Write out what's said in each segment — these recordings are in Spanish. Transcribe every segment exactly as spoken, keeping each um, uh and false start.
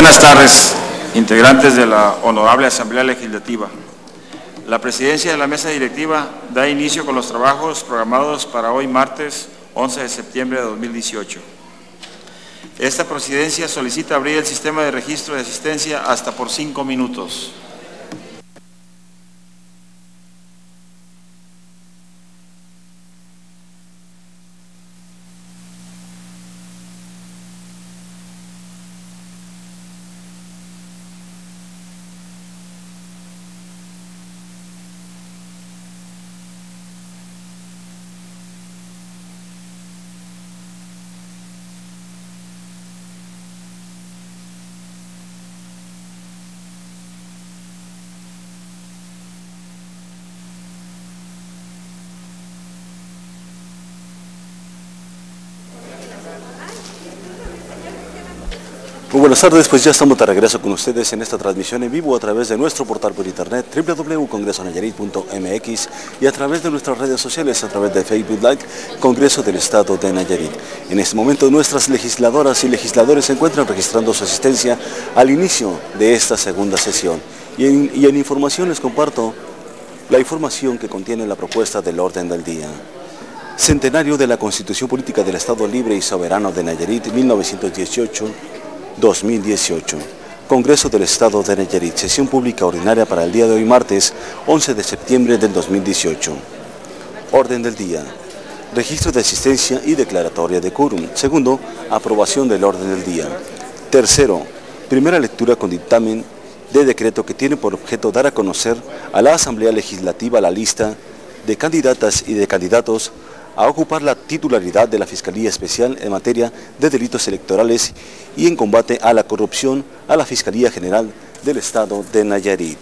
Buenas tardes, integrantes de la Honorable Asamblea Legislativa. La presidencia de la mesa directiva da inicio con los trabajos programados para hoy martes once de septiembre de dos mil dieciocho. Esta presidencia solicita abrir el sistema de registro de asistencia hasta por cinco minutos. Muy buenas tardes, pues ya estamos de regreso con ustedes en esta transmisión en vivo a través de nuestro portal por internet doble u doble u doble u punto congreso nayarit punto m x y a través de nuestras redes sociales, a través de Facebook Live, Congreso del Estado de Nayarit. En este momento nuestras legisladoras y legisladores se encuentran registrando su asistencia al inicio de esta segunda sesión. Y en, y en información les comparto la información que contiene la propuesta del orden del día. Centenario de la Constitución Política del Estado Libre y Soberano de Nayarit, mil novecientos dieciocho a dos mil dieciocho. Congreso del Estado de Nayarit, sesión pública ordinaria para el día de hoy, martes once de septiembre del dos mil dieciocho. Orden del día. Registro de asistencia y declaratoria de quórum. Segundo, aprobación del orden del día. Tercero, primera lectura con dictamen de decreto que tiene por objeto dar a conocer a la Asamblea Legislativa la lista de candidatas y de candidatos a ocupar la titularidad de la Fiscalía Especial en materia de delitos electorales y en combate a la corrupción a la Fiscalía General del Estado de Nayarit.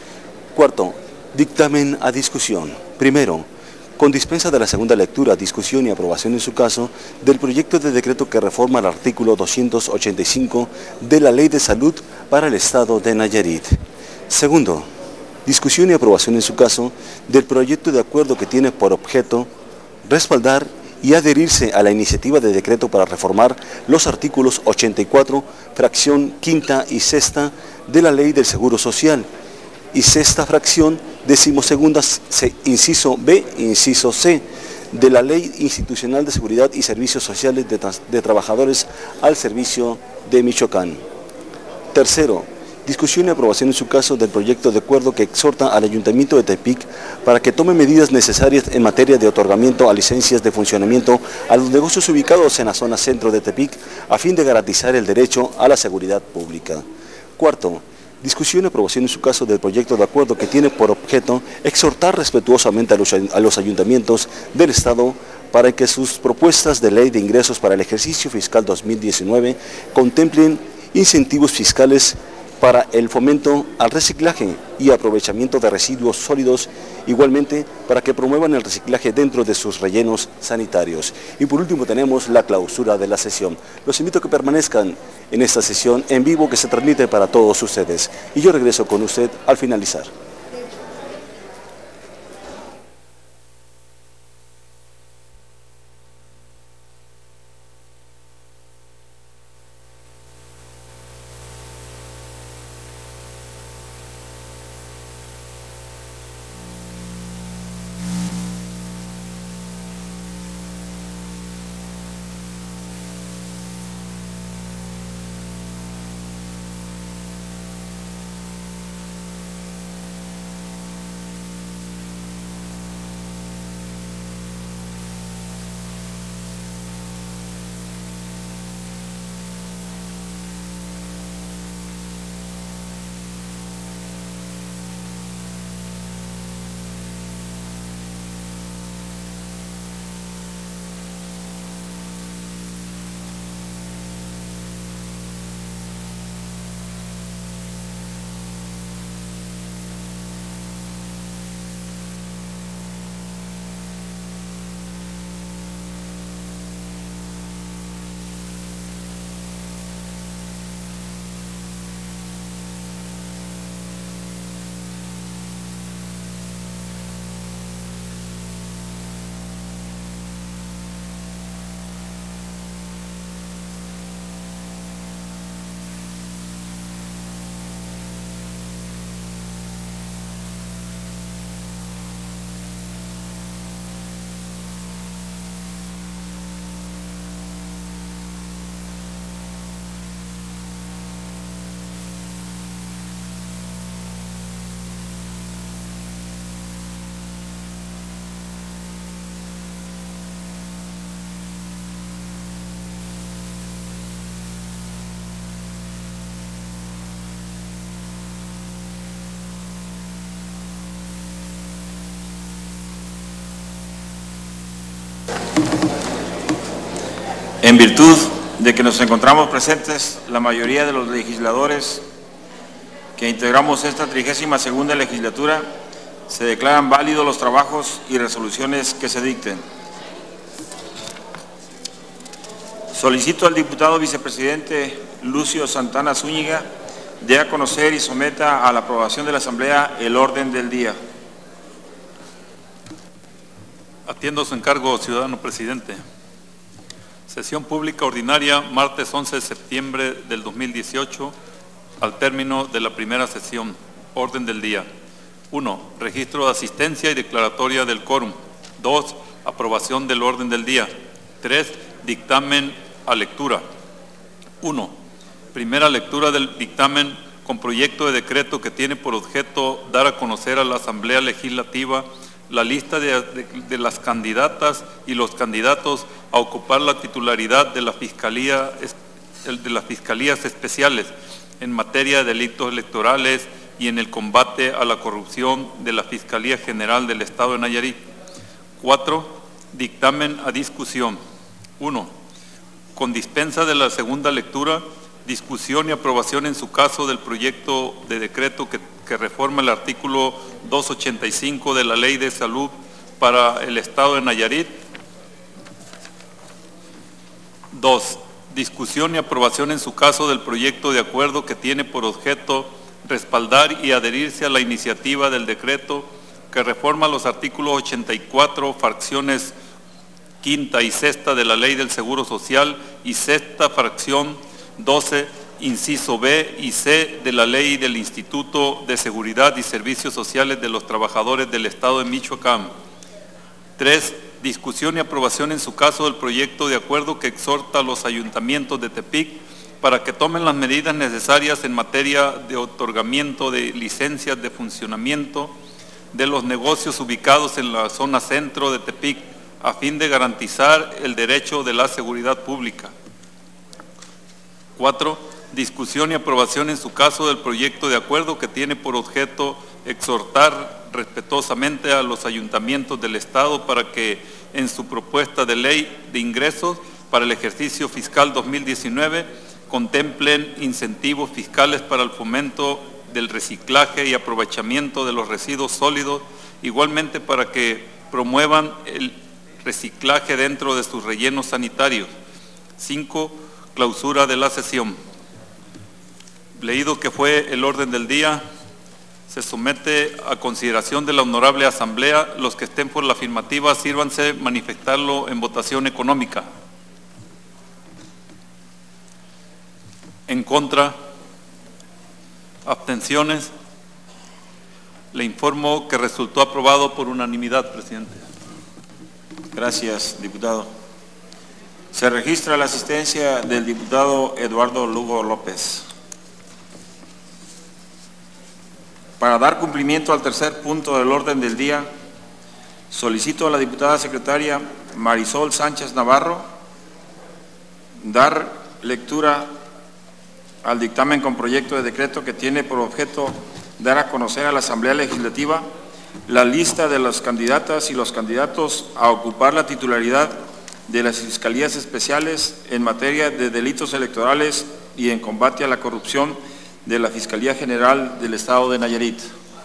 Cuarto, dictamen a discusión. Primero, con dispensa de la segunda lectura, discusión y aprobación en su caso del proyecto de decreto que reforma el artículo doscientos ochenta y cinco de la Ley de Salud para el Estado de Nayarit. Segundo, discusión y aprobación en su caso del proyecto de acuerdo que tiene por objeto respaldar y adherirse a la iniciativa de decreto para reformar los artículos ochenta y cuatro, fracción quinta y sexta de la Ley del Seguro Social y sexta fracción decimosegunda, inciso B, inciso C, de la Ley Institucional de Seguridad y Servicios Sociales de, de Trabajadores al Servicio de Michoacán. Tercero, discusión y aprobación en su caso del proyecto de acuerdo que exhorta al Ayuntamiento de Tepic para que tome medidas necesarias en materia de otorgamiento a licencias de funcionamiento a los negocios ubicados en la zona centro de Tepic a fin de garantizar el derecho a la seguridad pública. Cuarto, discusión y aprobación en su caso del proyecto de acuerdo que tiene por objeto exhortar respetuosamente a los, a los ayuntamientos del Estado para que sus propuestas de ley de ingresos para el ejercicio fiscal dos mil diecinueve contemplen incentivos fiscales para el fomento al reciclaje y aprovechamiento de residuos sólidos, igualmente para que promuevan el reciclaje dentro de sus rellenos sanitarios. Y por último tenemos la clausura de la sesión. Los invito a que permanezcan en esta sesión en vivo que se transmite para todos ustedes. Y yo regreso con usted al finalizar. En virtud de que nos encontramos presentes la mayoría de los legisladores que integramos esta trigésima segunda legislatura, se declaran válidos los trabajos y resoluciones que se dicten. Solicito al diputado vicepresidente Lucio Santana Zúñiga dé a conocer y someta a la aprobación de la Asamblea el orden del día. Atiendo su encargo, ciudadano presidente. Sesión pública ordinaria, martes once de septiembre del dos mil dieciocho, al término de la primera sesión. Orden del día. uno. Registro de asistencia y declaratoria del quórum. dos. Aprobación del orden del día. tres. Dictamen a lectura. uno. Primera lectura del dictamen con proyecto de decreto que tiene por objeto dar a conocer a la Asamblea Legislativa la lista de, de, de las candidatas y los candidatos a ocupar la titularidad de, la Fiscalía, de las Fiscalías Especiales en materia de delitos electorales y en el combate a la corrupción de la Fiscalía General del Estado de Nayarit. cuatro. Dictamen a discusión. uno. Con dispensa de la segunda lectura, discusión y aprobación en su caso del proyecto de decreto que, que reforma el artículo doscientos ochenta y cinco de la Ley de Salud para el Estado de Nayarit. dos. Discusión y aprobación en su caso del proyecto de acuerdo que tiene por objeto respaldar y adherirse a la iniciativa del decreto que reforma los artículos ochenta y cuatro, fracciones quinta y sexta de la Ley del Seguro Social y sexta fracción doce, inciso B y C de la Ley del Instituto de Seguridad y Servicios Sociales de los Trabajadores del Estado de Michoacán. tres. Discusión y aprobación en su caso del proyecto de acuerdo que exhorta a los ayuntamientos de Tepic para que tomen las medidas necesarias en materia de otorgamiento de licencias de funcionamiento de los negocios ubicados en la zona centro de Tepic a fin de garantizar el derecho de la seguridad pública. cuatro. Discusión y aprobación en su caso del proyecto de acuerdo que tiene por objeto exhortar respetuosamente a los ayuntamientos del Estado para que en su propuesta de ley de ingresos para el ejercicio fiscal dos mil diecinueve contemplen incentivos fiscales para el fomento del reciclaje y aprovechamiento de los residuos sólidos, igualmente para que promuevan el reciclaje dentro de sus rellenos sanitarios. cinco. Clausura de la sesión. Leído que fue el orden del día, se somete a consideración de la honorable Asamblea. Los que estén por la afirmativa, sírvanse manifestarlo en votación económica. En contra, abstenciones. Le informo que resultó aprobado por unanimidad, presidente. Gracias, diputado. Se registra la asistencia del diputado Eduardo Lugo López. Para dar cumplimiento al tercer punto del orden del día, solicito a la diputada secretaria Marisol Sánchez Navarro dar lectura al dictamen con proyecto de decreto que tiene por objeto dar a conocer a la Asamblea Legislativa la lista de las candidatas y los candidatos a ocupar la titularidad de las Fiscalías Especiales en materia de delitos electorales y en combate a la corrupción de la Fiscalía General del Estado de Nayarit.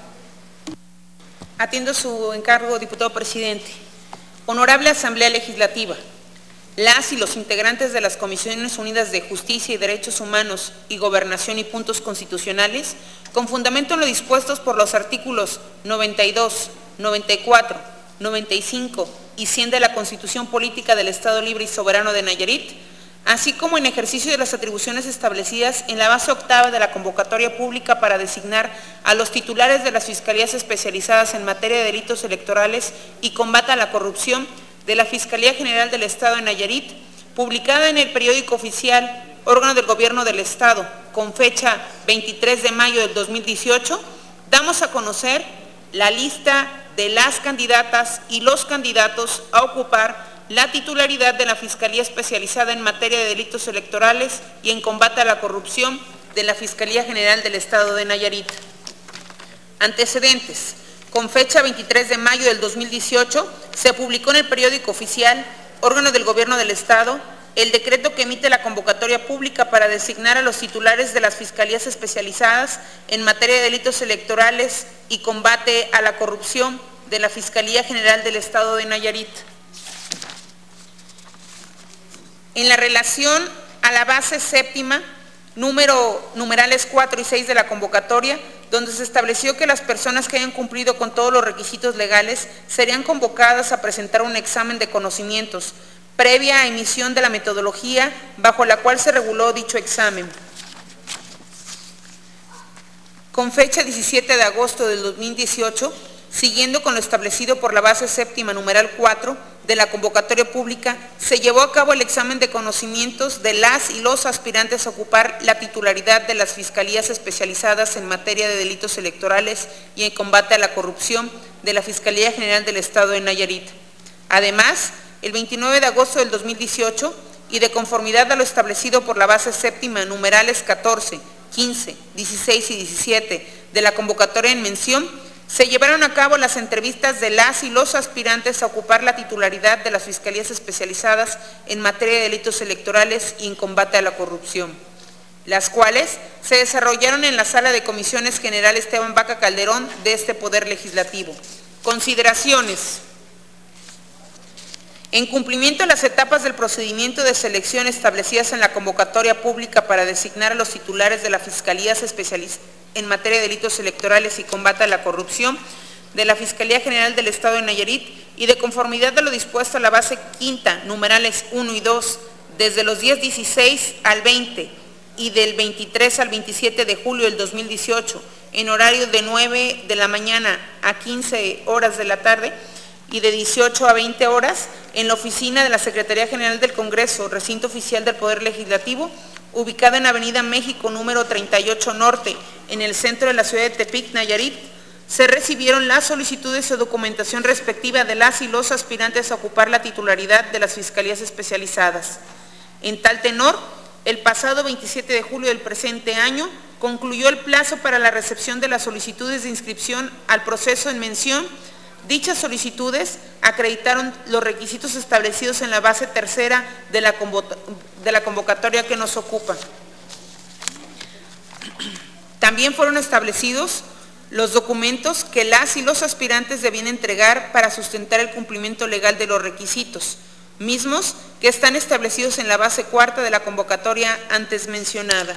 Atiendo su encargo, diputado presidente. Honorable Asamblea Legislativa, las y los integrantes de las Comisiones Unidas de Justicia y Derechos Humanos y Gobernación y Puntos Constitucionales, con fundamento en lo dispuestos por los artículos noventa y dos, noventa y cuatro, noventa y cinco y cien de la Constitución Política del Estado Libre y Soberano de Nayarit, así como en ejercicio de las atribuciones establecidas en la base octava de la convocatoria pública para designar a los titulares de las Fiscalías Especializadas en materia de delitos electorales y combate a la corrupción de la Fiscalía General del Estado de Nayarit, publicada en el periódico oficial, órgano del Gobierno del Estado, con fecha veintitrés de mayo del dos mil dieciocho, damos a conocer la lista de las candidatas y los candidatos a ocupar la titularidad de la Fiscalía Especializada en materia de delitos electorales y en combate a la corrupción de la Fiscalía General del Estado de Nayarit. Antecedentes. con fecha veintitrés de mayo del dos mil dieciocho, se publicó en el periódico oficial, órgano del Gobierno del Estado, el decreto que emite la convocatoria pública para designar a los titulares de las fiscalías especializadas en materia de delitos electorales y combate a la corrupción de la Fiscalía General del Estado de Nayarit. En la relación a la base séptima, número, numerales cuatro y seis de la convocatoria, donde se estableció que las personas que hayan cumplido con todos los requisitos legales serían convocadas a presentar un examen de conocimientos, previa emisión de la metodología bajo la cual se reguló dicho examen. Con fecha diecisiete de agosto del dos mil dieciocho, siguiendo con lo establecido por la base séptima numeral cuatro de la convocatoria pública, se llevó a cabo el examen de conocimientos de las y los aspirantes a ocupar la titularidad de las fiscalías especializadas en materia de delitos electorales y en combate a la corrupción de la Fiscalía General del Estado de Nayarit. Además, el veintinueve de agosto del dos mil dieciocho, y de conformidad a lo establecido por la base séptima numerales catorce, quince, dieciséis y diecisiete de la convocatoria en mención, se llevaron a cabo las entrevistas de las y los aspirantes a ocupar la titularidad de las fiscalías especializadas en materia de delitos electorales y en combate a la corrupción, las cuales se desarrollaron en la Sala de Comisiones General Esteban Vaca Calderón de este Poder Legislativo. Consideraciones. En cumplimiento a las etapas del procedimiento de selección establecidas en la convocatoria pública para designar a los titulares de las fiscalías especializadas en materia de delitos electorales y combate a la corrupción de la Fiscalía General del Estado de Nayarit, y de conformidad a lo dispuesto a la base quinta, numerales uno y dos, desde los días dieciséis al veinte y del veintitrés al veintisiete de julio del dos mil dieciocho, en horario de nueve de la mañana a quince horas de la tarde y de dieciocho a veinte horas, en la oficina de la Secretaría General del Congreso, recinto oficial del Poder Legislativo, ubicada en Avenida México, número treinta y ocho Norte, en el centro de la ciudad de Tepic, Nayarit, se recibieron las solicitudes de documentación respectiva de las y los aspirantes a ocupar la titularidad de las fiscalías especializadas. En tal tenor, el pasado veintisiete de julio del presente año, concluyó el plazo para la recepción de las solicitudes de inscripción al proceso en mención. Dichas solicitudes acreditaron los requisitos establecidos en la base tercera de la, de la convocatoria que nos ocupa. También fueron establecidos los documentos que las y los aspirantes debían entregar para sustentar el cumplimiento legal de los requisitos, mismos que están establecidos en la base cuarta de la convocatoria antes mencionada.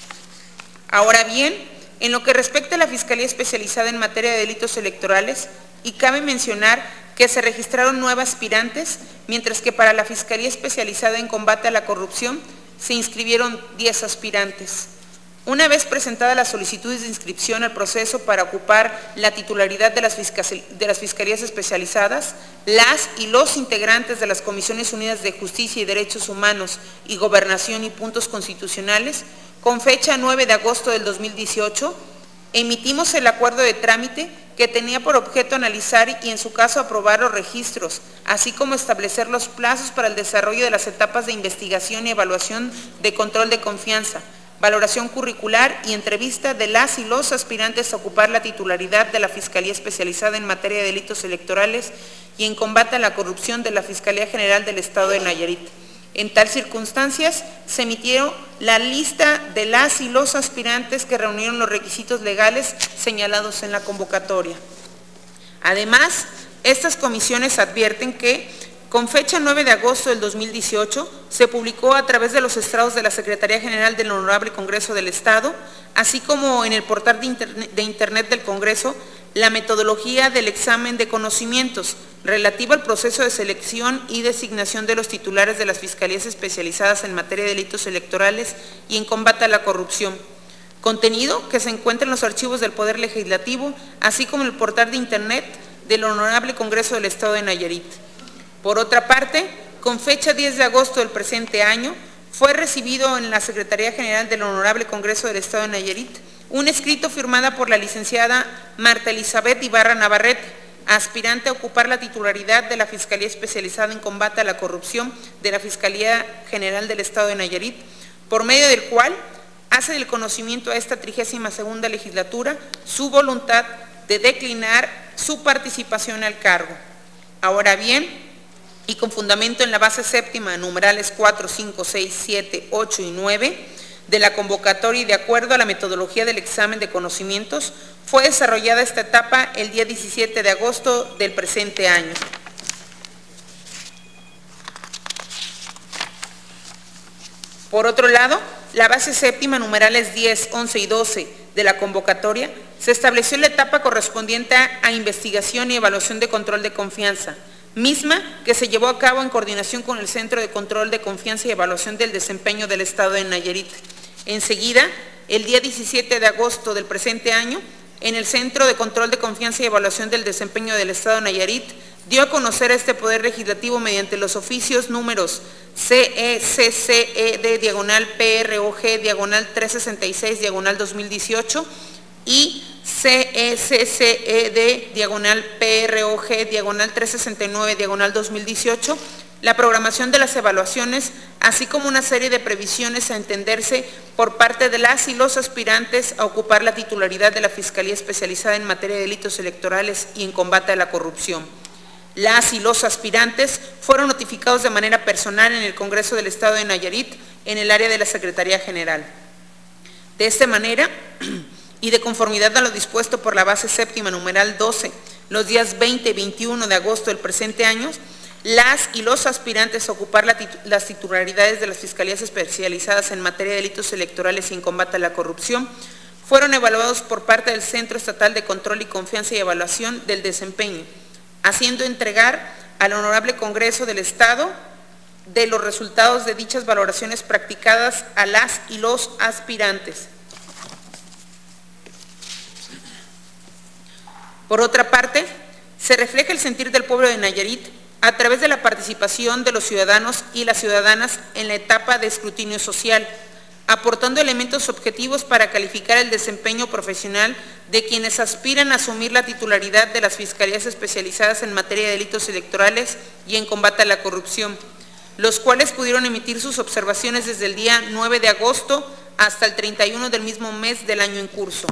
Ahora bien, en lo que respecta a la Fiscalía Especializada en materia de delitos electorales, y cabe mencionar que se registraron nueve aspirantes, mientras que para la Fiscalía Especializada en combate a la corrupción se inscribieron diez aspirantes. Una vez presentadas las solicitudes de inscripción al proceso para ocupar la titularidad de las, de las Fiscalías Especializadas, las y los integrantes de las Comisiones Unidas de Justicia y Derechos Humanos y Gobernación y Puntos Constitucionales, con fecha nueve de agosto del dos mil dieciocho, emitimos el acuerdo de trámite que tenía por objeto analizar y en su caso aprobar los registros, así como establecer los plazos para el desarrollo de las etapas de investigación y evaluación de control de confianza, valoración curricular y entrevista de las y los aspirantes a ocupar la titularidad de la Fiscalía Especializada en materia de delitos electorales y en combate a la corrupción de la Fiscalía General del Estado de Nayarit. En tal circunstancias, se emitieron la lista de las y los aspirantes que reunieron los requisitos legales señalados en la convocatoria. Además, estas comisiones advierten que, con fecha nueve de agosto del dos mil dieciocho, se publicó a través de los estrados de la Secretaría General del Honorable Congreso del Estado, así como en el portal de internet, de internet del Congreso, la metodología del examen de conocimientos relativa al proceso de selección y designación de los titulares de las fiscalías especializadas en materia de delitos electorales y en combate a la corrupción, contenido que se encuentra en los archivos del Poder Legislativo, así como en el portal de internet del Honorable Congreso del Estado de Nayarit. Por otra parte, con fecha diez de agosto del presente año, fue recibido en la Secretaría General del Honorable Congreso del Estado de Nayarit un escrito firmada por la licenciada Marta Elizabeth Ibarra Navarrete, aspirante a ocupar la titularidad de la Fiscalía Especializada en Combate a la Corrupción de la Fiscalía General del Estado de Nayarit, por medio del cual hace del conocimiento a esta trigésima segunda legislatura su voluntad de declinar su participación al cargo. Ahora bien, y con fundamento en la base séptima, numerales cuatro, cinco, seis, siete, ocho y nueve de la convocatoria y de acuerdo a la metodología del examen de conocimientos, fue desarrollada esta etapa el día diecisiete de agosto del presente año. Por otro lado, la base séptima, numerales diez, once y doce de la convocatoria, se estableció la etapa correspondiente a investigación y evaluación de control de confianza, misma que se llevó a cabo en coordinación con el Centro de Control de Confianza y Evaluación del Desempeño del Estado de Nayarit. Enseguida, el día diecisiete de agosto del presente año, en el Centro de Control de Confianza y Evaluación del Desempeño del Estado de Nayarit, dio a conocer a este Poder Legislativo mediante los oficios números C E C C E D diagonal P R O G diagonal trescientos sesenta y seis diagonal dos mil dieciocho y C E C C E D diagonal P R O G diagonal trescientos sesenta y nueve diagonal dos mil dieciocho la programación de las evaluaciones, así como una serie de previsiones a entenderse por parte de las y los aspirantes a ocupar la titularidad de la Fiscalía Especializada en Materia de Delitos Electorales y en Combate a la Corrupción. Las y los aspirantes fueron notificados de manera personal en el Congreso del Estado de Nayarit, en el área de la Secretaría General. De esta manera, y de conformidad a lo dispuesto por la base séptima, numeral doce, los días veinte y veintiuno de agosto del presente año, las y los aspirantes a ocupar la titu las titularidades de las Fiscalías Especializadas en Materia de Delitos Electorales y en Combate a la Corrupción fueron evaluados por parte del Centro Estatal de Control y Confianza y Evaluación del Desempeño, haciendo entregar al Honorable Congreso del Estado de los resultados de dichas valoraciones practicadas a las y los aspirantes. Por otra parte, se refleja el sentir del pueblo de Nayarit a través de la participación de los ciudadanos y las ciudadanas en la etapa de escrutinio social, aportando elementos objetivos para calificar el desempeño profesional de quienes aspiran a asumir la titularidad de las Fiscalías Especializadas en Materia de Delitos Electorales y en Combate a la Corrupción, los cuales pudieron emitir sus observaciones desde el día nueve de agosto hasta el treinta y uno del mismo mes del año en curso.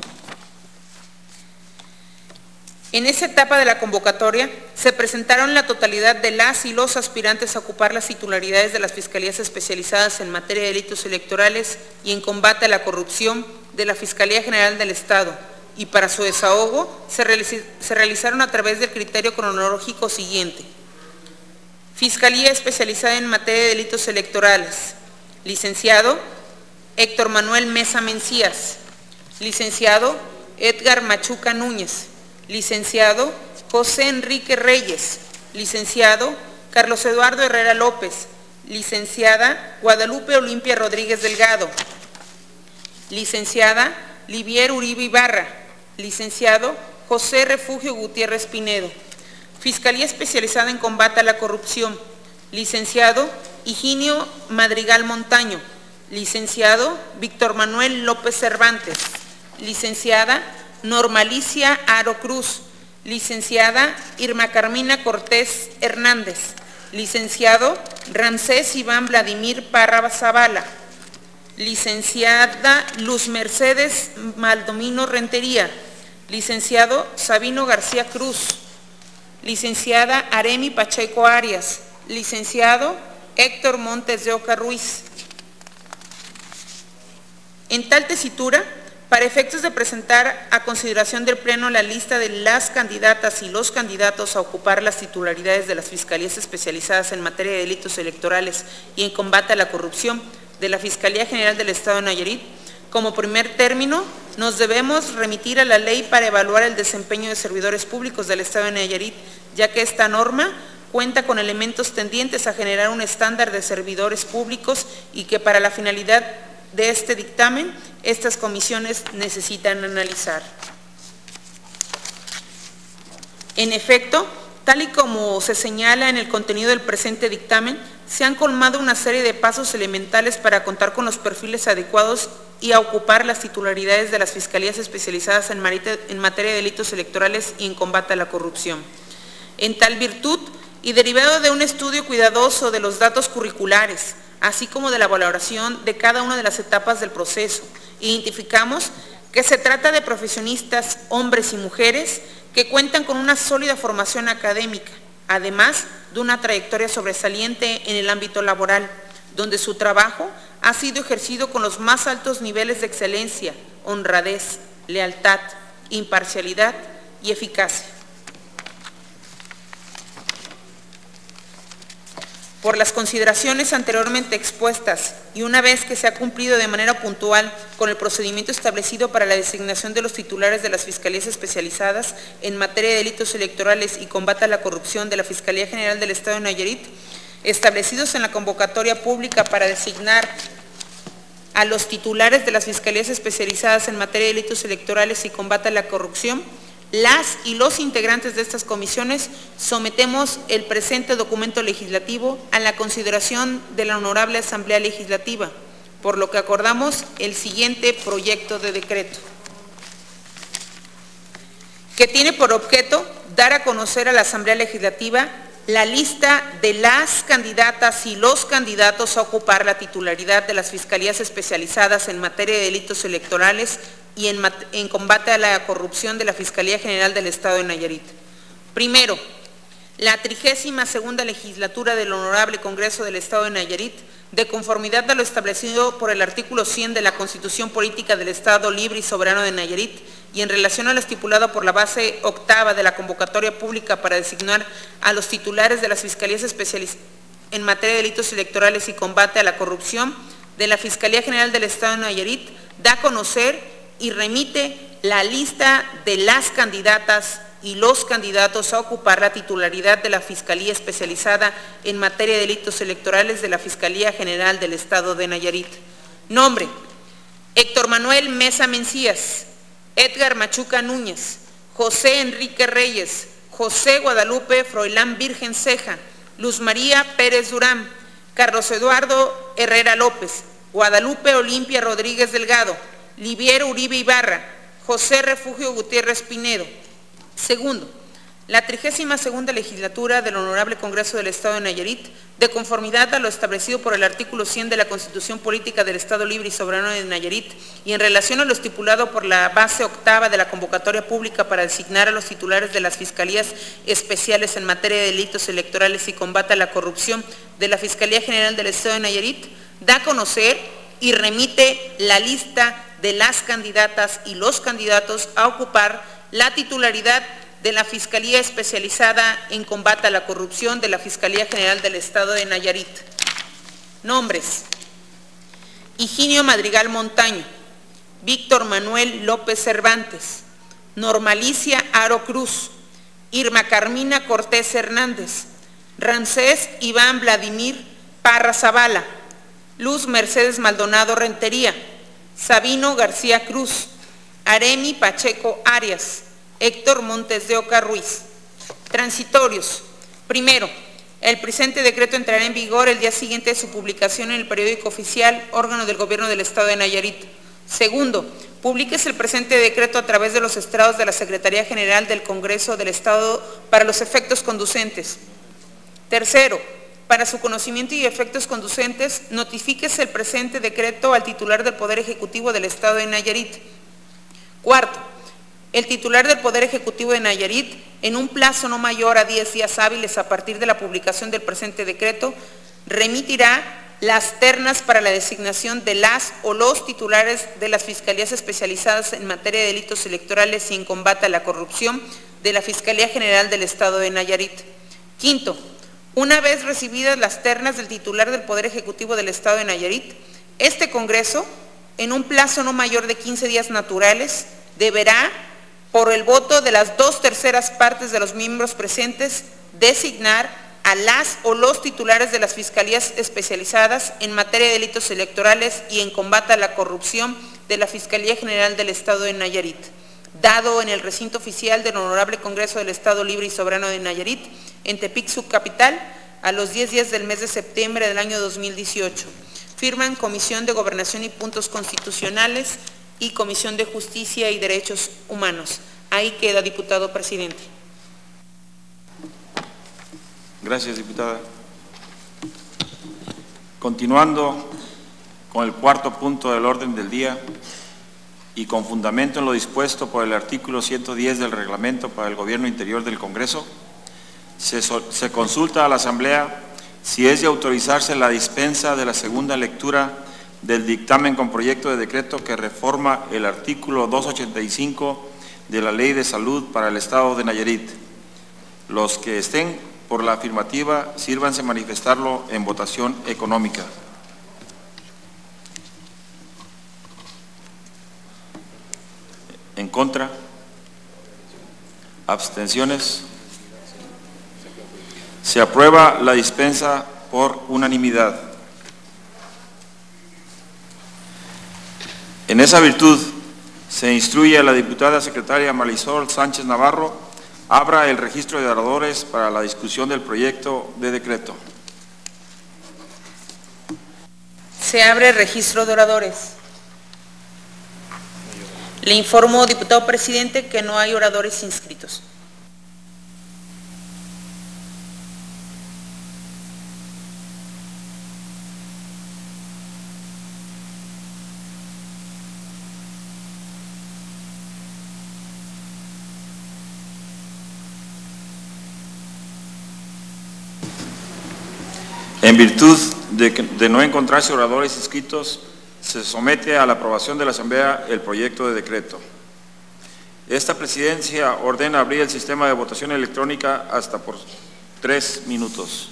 En esa etapa de la convocatoria se presentaron la totalidad de las y los aspirantes a ocupar las titularidades de las Fiscalías Especializadas en Materia de Delitos Electorales y en Combate a la Corrupción de la Fiscalía General del Estado, y para su desahogo se, realiz se realizaron a través del criterio cronológico siguiente. Fiscalía Especializada en Materia de Delitos Electorales, licenciado Héctor Manuel Mesa Mencías, licenciado Edgar Machuca Núñez, licenciado José Enrique Reyes, licenciado Carlos Eduardo Herrera López, licenciada Guadalupe Olimpia Rodríguez Delgado, licenciada Livier Uribe Ibarra, licenciado José Refugio Gutiérrez Pinedo. Fiscalía Especializada en Combate a la Corrupción, licenciado Higinio Madrigal Montaño, licenciado Víctor Manuel López Cervantes, licenciada Normalicia Aro Cruz, licenciada Irma Carmina Cortés Hernández, licenciado Ramsés Iván Vladimir Parra Zavala, licenciada Luz Mercedes Maldomino Rentería, licenciado Sabino García Cruz, licenciada Aremi Pacheco Arias, licenciado Héctor Montes de Oca Ruiz. En tal tesitura, para efectos de presentar a consideración del Pleno la lista de las candidatas y los candidatos a ocupar las titularidades de las Fiscalías Especializadas en Materia de Delitos Electorales y en Combate a la Corrupción de la Fiscalía General del Estado de Nayarit, como primer término, nos debemos remitir a la ley para evaluar el desempeño de servidores públicos del Estado de Nayarit, ya que esta norma cuenta con elementos tendientes a generar un estándar de servidores públicos y que para la finalidad de este dictamen, estas comisiones necesitan analizar. En efecto, tal y como se señala en el contenido del presente dictamen, se han colmado una serie de pasos elementales para contar con los perfiles adecuados y a ocupar las titularidades de las Fiscalías Especializadas en Materia de Delitos Electorales y en Combate a la Corrupción. En tal virtud, y derivado de un estudio cuidadoso de los datos curriculares, así como de la valoración de cada una de las etapas del proceso, identificamos que se trata de profesionistas, hombres y mujeres, que cuentan con una sólida formación académica, además de una trayectoria sobresaliente en el ámbito laboral, donde su trabajo ha sido ejercido con los más altos niveles de excelencia, honradez, lealtad, imparcialidad y eficacia. Por las consideraciones anteriormente expuestas y una vez que se ha cumplido de manera puntual con el procedimiento establecido para la designación de los titulares de las Fiscalías Especializadas en materia de delitos electorales y combate a la corrupción de la Fiscalía General del Estado de Nayarit, establecidos en la convocatoria pública para designar a los titulares de las Fiscalías Especializadas en materia de delitos electorales y combate a la corrupción, las y los integrantes de estas comisiones sometemos el presente documento legislativo a la consideración de la Honorable Asamblea Legislativa, por lo que acordamos el siguiente proyecto de decreto, que tiene por objeto dar a conocer a la Asamblea Legislativa la lista de las candidatas y los candidatos a ocupar la titularidad de las Fiscalías Especializadas en materia de delitos electorales y en, en combate a la corrupción de la Fiscalía General del Estado de Nayarit. Primero, la trigésima segunda legislatura del Honorable Congreso del Estado de Nayarit, de conformidad a lo establecido por el artículo cien de la Constitución Política del Estado Libre y Soberano de Nayarit y en relación a lo estipulado por la base octava de la convocatoria pública para designar a los titulares de las Fiscalías Especializadas en materia de delitos electorales y combate a la corrupción de la Fiscalía General del Estado de Nayarit, da a conocer y remite la lista de las candidatas y los candidatos a ocupar la titularidad de la Fiscalía Especializada en materia de delitos electorales de la Fiscalía General del Estado de Nayarit. Nombre: Héctor Manuel Mesa Mencías, Edgar Machuca Núñez, José Enrique Reyes, José Guadalupe Froilán Virgen Ceja, Luz María Pérez Durán, Carlos Eduardo Herrera López, Guadalupe Olimpia Rodríguez Delgado, Liviero Uribe Ibarra, José Refugio Gutiérrez Pinedo. Segundo, la trigésima segunda legislatura del Honorable Congreso del Estado de Nayarit, de conformidad a lo establecido por el artículo cien de la Constitución Política del Estado Libre y Soberano de Nayarit y en relación a lo estipulado por la base octava de la convocatoria pública para designar a los titulares de las Fiscalías Especiales en materia de delitos electorales y combate a la corrupción de la Fiscalía General del Estado de Nayarit, da a conocer y remite la lista de las candidatas y los candidatos a ocupar la titularidad de la Fiscalía Especializada en Combate a la Corrupción de la Fiscalía General del Estado de Nayarit. Nombres: Higinio Madrigal Montaño, Víctor Manuel López Cervantes, Normalicia Aro Cruz, Irma Carmina Cortés Hernández, Ramsés Iván Vladimir Parra Zavala, Luz Mercedes Maldonado Rentería, Sabino García Cruz, Aremi Pacheco Arias, Héctor Montes de Oca Ruiz. Transitorios. Primero, el presente decreto entrará en vigor el día siguiente de su publicación en el periódico oficial, órgano del Gobierno del Estado de Nayarit. Segundo, publíquese el presente decreto a través de los estrados de la Secretaría General del Congreso del Estado para los efectos conducentes. Tercero, para su conocimiento y efectos conducentes, notifíquese el presente decreto al titular del Poder Ejecutivo del Estado de Nayarit. Cuarto, el titular del Poder Ejecutivo de Nayarit, en un plazo no mayor a diez días hábiles a partir de la publicación del presente decreto, remitirá las ternas para la designación de las o los titulares de las Fiscalías Especializadas en materia de delitos electorales y en combate a la corrupción de la Fiscalía General del Estado de Nayarit. Quinto, una vez recibidas las ternas del titular del Poder Ejecutivo del Estado de Nayarit, este Congreso, en un plazo no mayor de quince días naturales, deberá, por el voto de las dos terceras partes de los miembros presentes, designar a las o los titulares de las Fiscalías Especializadas en materia de delitos electorales y en combate a la corrupción de la Fiscalía General del Estado de Nayarit, dado en el recinto oficial del Honorable Congreso del Estado Libre y Soberano de Nayarit, en Tepic Subcapital, a los diez días del mes de septiembre del año dos mil dieciocho. Firman Comisión de Gobernación y Puntos Constitucionales y Comisión de Justicia y Derechos Humanos. Ahí queda, diputado presidente. Gracias, diputada. Continuando con el cuarto punto del orden del día, y con fundamento en lo dispuesto por el artículo ciento diez del Reglamento para el Gobierno Interior del Congreso, se, so, se consulta a la Asamblea si es de autorizarse la dispensa de la segunda lectura del dictamen con proyecto de decreto que reforma el artículo doscientos ochenta y cinco de la Ley de Salud para el Estado de Nayarit. Los que estén por la afirmativa, sírvanse manifestarlo en votación económica. En contra. Abstenciones. Se aprueba la dispensa por unanimidad. En esa virtud, se instruye a la diputada secretaria Marisol Sánchez Navarro abra el registro de oradores para la discusión del proyecto de decreto. Se abre el registro de oradores. Le informo, diputado presidente, que no hay oradores inscritos. En virtud de, que, de no encontrarse oradores inscritos, se somete a la aprobación de la Asamblea el proyecto de decreto. Esta presidencia ordena abrir el sistema de votación electrónica hasta por tres minutos.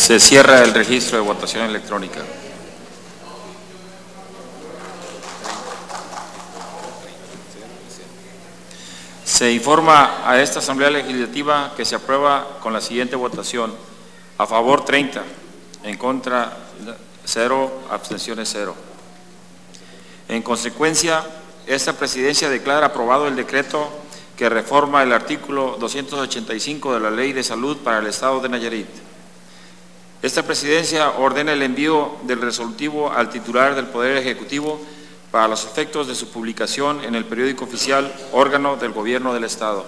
Se cierra el registro de votación electrónica. Se informa a esta Asamblea Legislativa que se aprueba con la siguiente votación: a favor treinta, en contra cero, abstenciones cero. En consecuencia, esta Presidencia declara aprobado el decreto que reforma el artículo doscientos ochenta y cinco de la Ley de Salud para el Estado de Nayarit. Esta Presidencia ordena el envío del resolutivo al titular del Poder Ejecutivo para los efectos de su publicación en el periódico oficial, órgano del Gobierno del Estado.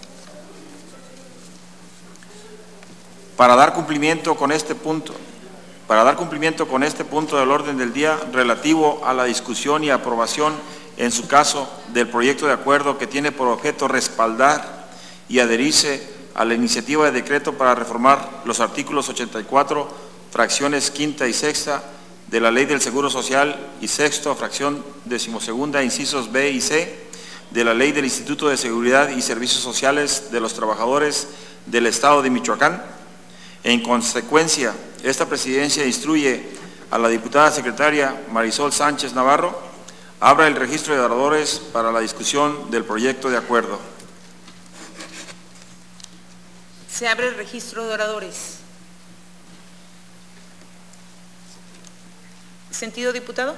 Para dar cumplimiento con este punto, para dar cumplimiento con este punto del orden del día relativo a la discusión y aprobación, en su caso, del proyecto de acuerdo que tiene por objeto respaldar y adherirse a la iniciativa de decreto para reformar los artículos ochenta y cuatro, fracciones quinta y sexta, de la Ley del Seguro Social y sexto, fracción decimosegunda, incisos B y C, de la Ley del Instituto de Seguridad y Servicios Sociales de los Trabajadores del Estado de Michoacán. En consecuencia, esta Presidencia instruye a la diputada secretaria Marisol Sánchez Navarro abra el registro de oradores para la discusión del proyecto de acuerdo. Se abre el registro de oradores. ¿Sentido, diputado?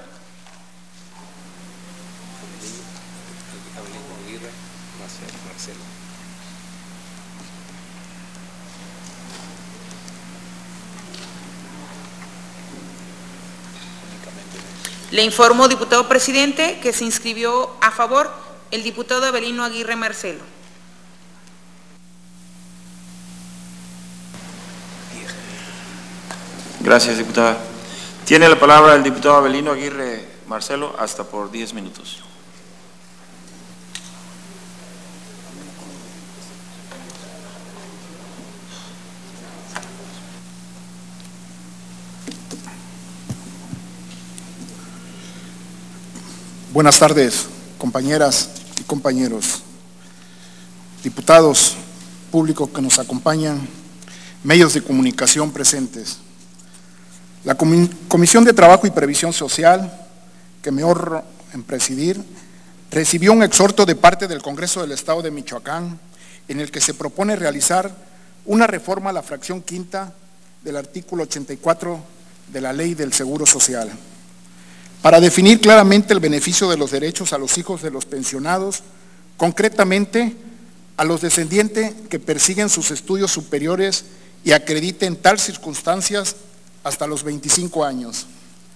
Le informo, diputado presidente, que se inscribió a favor el diputado Avelino Aguirre Marcelo. Gracias, diputada. Tiene la palabra el diputado Avelino Aguirre Marcelo, hasta por diez minutos. Buenas tardes, compañeras y compañeros, diputados, público que nos acompañan, medios de comunicación presentes. La Comisión de Trabajo y Previsión Social, que me honro en presidir, recibió un exhorto de parte del Congreso del Estado de Michoacán, en el que se propone realizar una reforma a la fracción quinta del artículo ochenta y cuatro de la Ley del Seguro Social, para definir claramente el beneficio de los derechos a los hijos de los pensionados, concretamente a los descendientes que persiguen sus estudios superiores y acrediten tal circunstancias hasta los veinticinco años.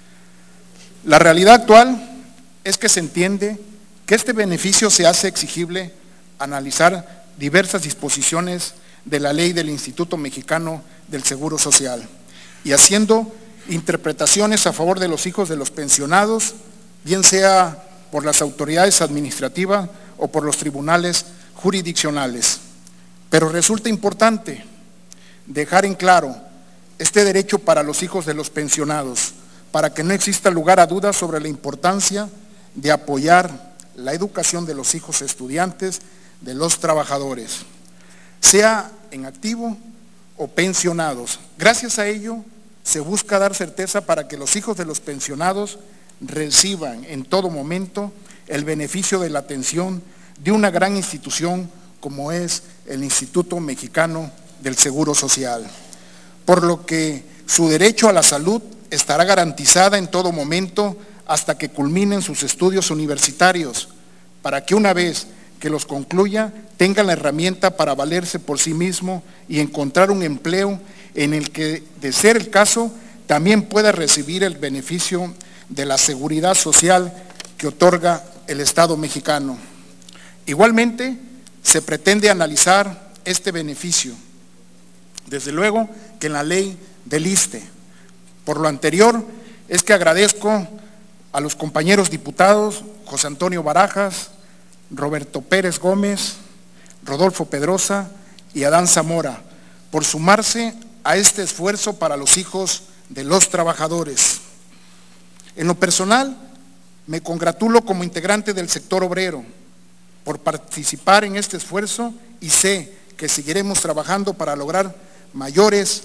La realidad actual es que se entiende que este beneficio se hace exigible analizar diversas disposiciones de la ley del Instituto Mexicano del Seguro Social y haciendo interpretaciones a favor de los hijos de los pensionados, bien sea por las autoridades administrativas o por los tribunales jurisdiccionales. Pero resulta importante dejar en claro este derecho para los hijos de los pensionados, para que no exista lugar a dudas sobre la importancia de apoyar la educación de los hijos estudiantes de los trabajadores, sea en activo o pensionados. Gracias a ello, se busca dar certeza para que los hijos de los pensionados reciban en todo momento el beneficio de la atención de una gran institución como es el Instituto Mexicano del Seguro Social, por lo que su derecho a la salud estará garantizada en todo momento hasta que culminen sus estudios universitarios, para que una vez que los concluya tengan la herramienta para valerse por sí mismo y encontrar un empleo en el que, de ser el caso, también pueda recibir el beneficio de la seguridad social que otorga el Estado mexicano. Igualmente, se pretende analizar este beneficio, desde luego que en la ley del I S S S T E. Por lo anterior, es que agradezco a los compañeros diputados José Antonio Barajas, Roberto Pérez Gómez, Rodolfo Pedrosa y Adán Zamora por sumarse a este esfuerzo para los hijos de los trabajadores. En lo personal, me congratulo como integrante del sector obrero por participar en este esfuerzo y sé que seguiremos trabajando para lograr mayores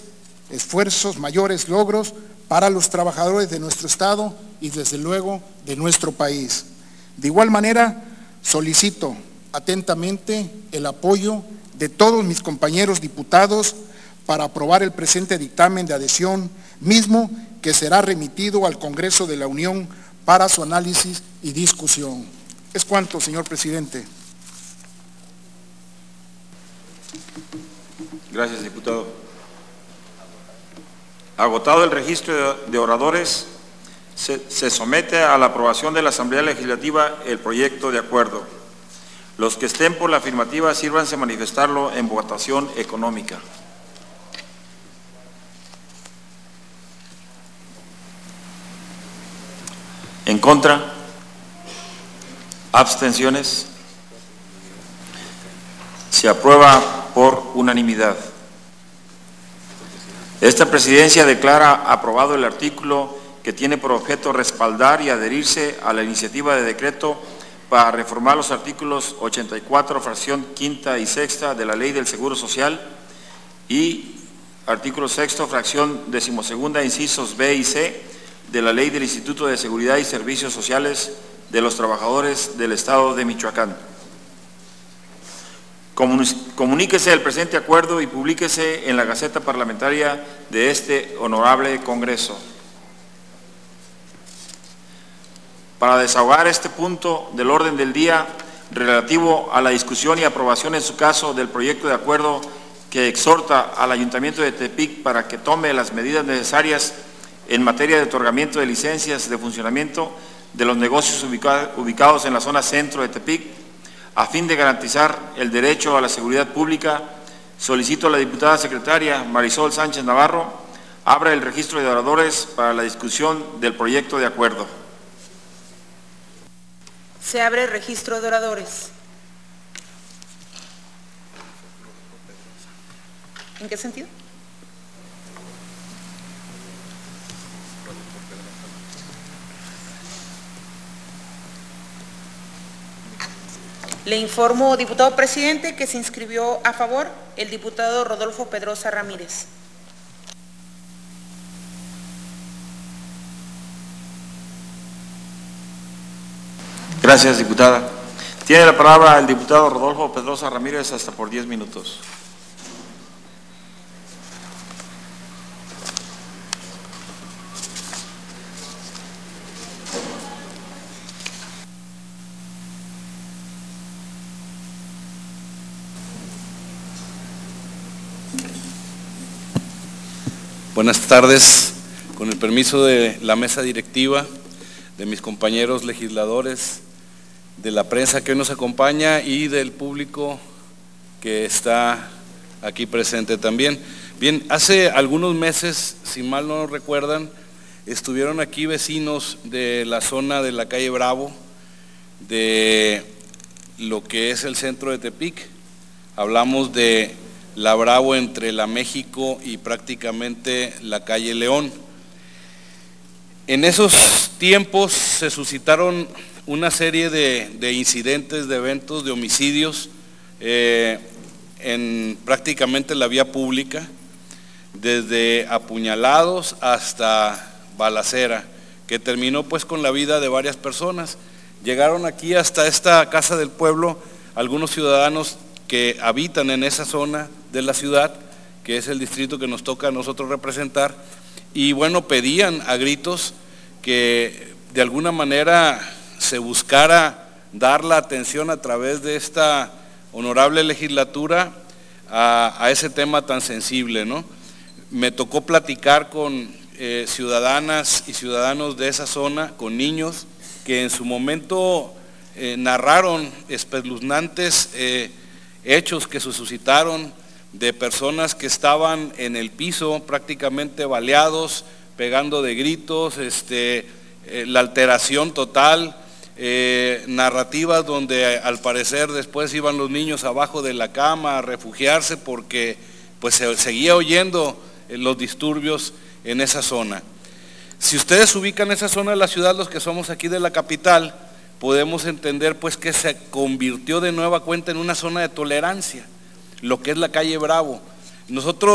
esfuerzos, mayores logros para los trabajadores de nuestro Estado y desde luego de nuestro país. De igual manera, solicito atentamente el apoyo de todos mis compañeros diputados para aprobar el presente dictamen de adhesión mismo que será remitido al Congreso de la Unión para su análisis y discusión. Es cuanto, señor presidente. Gracias, diputado. Agotado el registro de oradores, se, se somete a la aprobación de la Asamblea Legislativa el proyecto de acuerdo. Los que estén por la afirmativa, sírvanse manifestarlo en votación económica. ¿En contra? ¿Abstenciones? Se aprueba por unanimidad. Esta presidencia declara aprobado el artículo que tiene por objeto respaldar y adherirse a la iniciativa de decreto para reformar los artículos ochenta y cuatro, fracción quinta y sexta de la Ley del Seguro Social y artículo sexto, fracción decimosegunda, incisos B y C de la Ley del Instituto de Seguridad y Servicios Sociales de los Trabajadores del Estado de Michoacán. Comuníquese el presente acuerdo y publíquese en la Gaceta Parlamentaria de este honorable Congreso. Para desahogar este punto del orden del día relativo a la discusión y aprobación en su caso del proyecto de acuerdo que exhorta al Ayuntamiento de Tepic para que tome las medidas necesarias en materia de otorgamiento de licencias de funcionamiento de los negocios ubicados en la zona centro de Tepic, a fin de garantizar el derecho a la seguridad pública, solicito a la diputada secretaria Marisol Sánchez Navarro abra el registro de oradores para la discusión del proyecto de acuerdo. Se abre el registro de oradores. ¿En qué sentido? Le informo, diputado presidente, que se inscribió a favor el diputado Rodolfo Pedrosa Ramírez. Gracias, diputada. Tiene la palabra el diputado Rodolfo Pedrosa Ramírez hasta por diez minutos. Buenas tardes, con el permiso de la mesa directiva, de mis compañeros legisladores, de la prensa que hoy nos acompaña y del público que está aquí presente también. Bien, hace algunos meses, si mal no recuerdan, estuvieron aquí vecinos de la zona de la calle Bravo, de lo que es el centro de Tepic. Hablamos de la Bravo entre la México y prácticamente la calle León. En esos tiempos se suscitaron una serie de, de incidentes, de eventos, de homicidios eh, en prácticamente la vía pública, desde apuñalados hasta balacera, que terminó pues con la vida de varias personas. Llegaron aquí hasta esta Casa del Pueblo algunos ciudadanos que habitan en esa zona de la ciudad, que es el distrito que nos toca a nosotros representar, y bueno, pedían a gritos que de alguna manera se buscara dar la atención a través de esta honorable legislatura a, a ese tema tan sensible, ¿no? Me tocó platicar con eh, ciudadanas y ciudadanos de esa zona, con niños, que en su momento eh, narraron espeluznantes eh, hechos que se suscitaron de personas que estaban en el piso prácticamente baleados, pegando de gritos, este, eh, la alteración total, eh, narrativas donde al parecer después iban los niños abajo de la cama a refugiarse porque pues se seguía oyendo eh, los disturbios en esa zona. Si ustedes ubican esa zona de la ciudad, los que somos aquí de la capital, podemos entender pues que se convirtió de nueva cuenta en una zona de tolerancia, lo que es la calle Bravo. Nosotros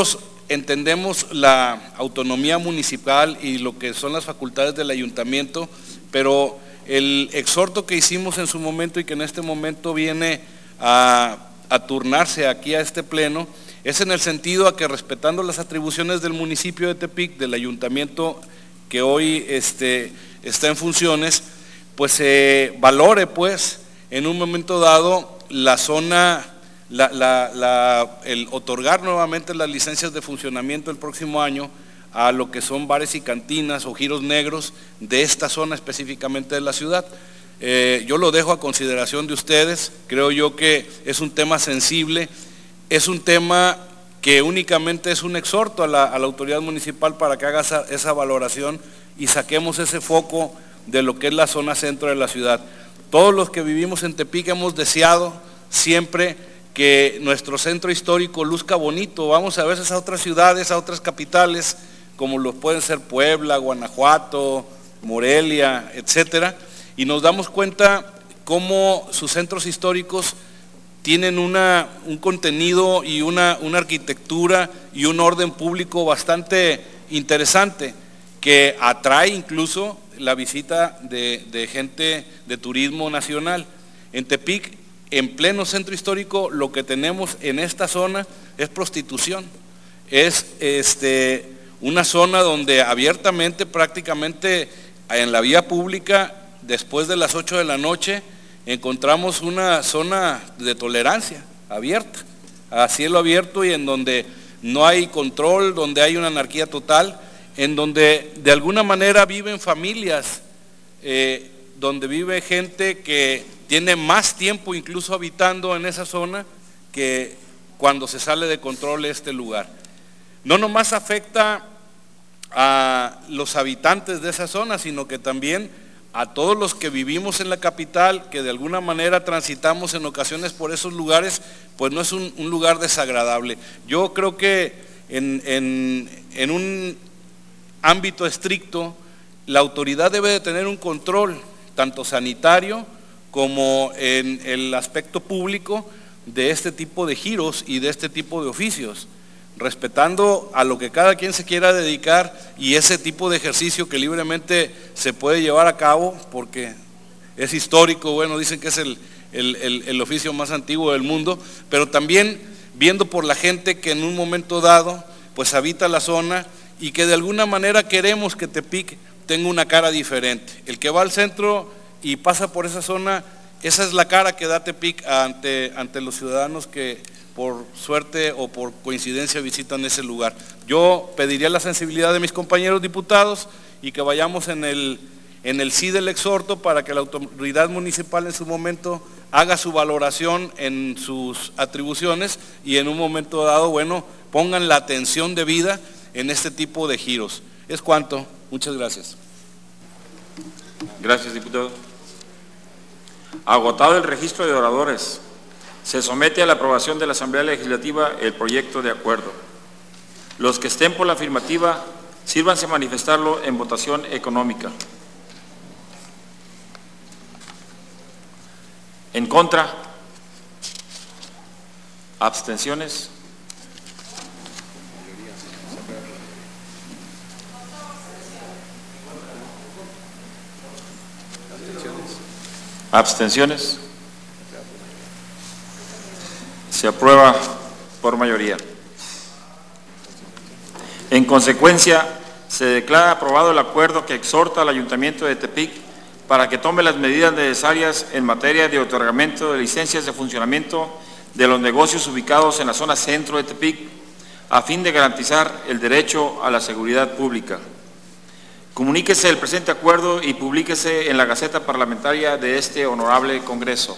entendemos la autonomía municipal y lo que son las facultades del ayuntamiento, pero el exhorto que hicimos en su momento y que en este momento viene a, a turnarse aquí a este pleno, es en el sentido a que, respetando las atribuciones del municipio de Tepic, del ayuntamiento que hoy este, está en funciones, pues se valore pues en un momento dado la zona, la, la, la, el otorgar nuevamente las licencias de funcionamiento el próximo año a lo que son bares y cantinas o giros negros de esta zona específicamente de la ciudad. Eh, yo lo dejo a consideración de ustedes, creo yo que es un tema sensible, es un tema que únicamente es un exhorto a la, a la autoridad municipal para que haga esa, esa valoración y saquemos ese foco de lo que es la zona centro de la ciudad. Todos los que vivimos en Tepic hemos deseado siempre que nuestro centro histórico luzca bonito. Vamos a veces a otras ciudades, a otras capitales, como lo pueden ser Puebla, Guanajuato, Morelia, etcétera, y nos damos cuenta cómo sus centros históricos tienen una, un contenido y una, una arquitectura y un orden público bastante interesante, que atrae incluso la visita de, de gente de turismo nacional. En Tepic, en pleno centro histórico, lo que tenemos en esta zona es prostitución, es este, una zona donde abiertamente, prácticamente en la vía pública, después de las ocho de la noche, encontramos una zona de tolerancia abierta, a cielo abierto, y en donde no hay control, donde hay una anarquía total, en donde de alguna manera viven familias, eh, donde vive gente que tiene más tiempo incluso habitando en esa zona que cuando se sale de control este lugar. No nomás afecta a los habitantes de esa zona, sino que también a todos los que vivimos en la capital, que de alguna manera transitamos en ocasiones por esos lugares, pues no es un, un lugar desagradable. Yo creo que en, en, en un ámbito estricto, la autoridad debe de tener un control, tanto sanitario como en el aspecto público, de este tipo de giros y de este tipo de oficios, respetando a lo que cada quien se quiera dedicar y ese tipo de ejercicio que libremente se puede llevar a cabo porque es histórico. Bueno, dicen que es el, el, el, el oficio más antiguo del mundo, pero también viendo por la gente que en un momento dado pues habita la zona y que de alguna manera queremos que Tepic tenga una cara diferente. El que va al centro y pasa por esa zona, esa es la cara que da Tepic ante, ante los ciudadanos que por suerte o por coincidencia visitan ese lugar. Yo pediría la sensibilidad de mis compañeros diputados y que vayamos en el, en el sí del exhorto para que la autoridad municipal en su momento haga su valoración en sus atribuciones y en un momento dado, bueno, pongan la atención debida en este tipo de giros. Es cuanto. Muchas gracias. Gracias, diputado. Agotado el registro de oradores, se somete a la aprobación de la Asamblea Legislativa el proyecto de acuerdo. Los que estén por la afirmativa, sírvanse a manifestarlo en votación económica. En contra, abstenciones. Abstenciones. Se aprueba por mayoría. En consecuencia, se declara aprobado el acuerdo que exhorta al Ayuntamiento de Tepic para que tome las medidas necesarias en materia de otorgamiento de licencias de funcionamiento de los negocios ubicados en la zona centro de Tepic, a fin de garantizar el derecho a la seguridad pública. Comuníquese el presente acuerdo y publíquese en la Gaceta Parlamentaria de este honorable Congreso.